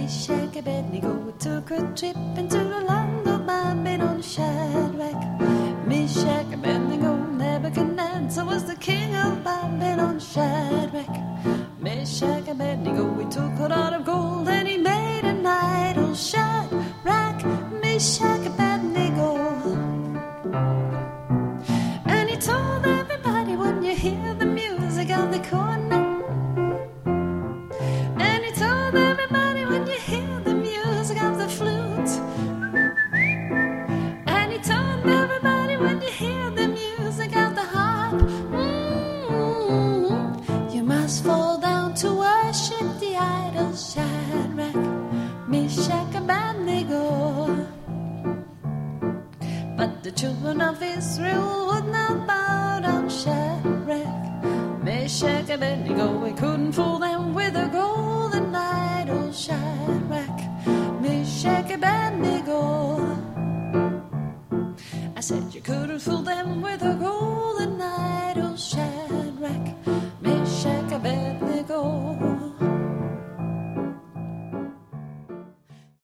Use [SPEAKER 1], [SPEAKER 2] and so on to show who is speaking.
[SPEAKER 1] Meshach, Abednego, we took a trip into the land of Babylon. Shadrach, Meshach, Abednego, Nebuchadnezzar was the king of Babylon. Shadrach, Meshach, Abednego, we took a lot of gold and he made an idol. Shadrach, Meshach, Abednego. And he told everybody, when you hear the music of the cornet. And he told everybody, when you hear the music of the flute. And he told everybody, when you hear the music of the harp, you must fall down to worship the idol. Shadrach, Meshach, Abednego. But the children of Israel would not bow down. Shadrach, Meshach, Abednego, we couldn't fool them with a golden idol. Shadrach, Meshach, Abednego.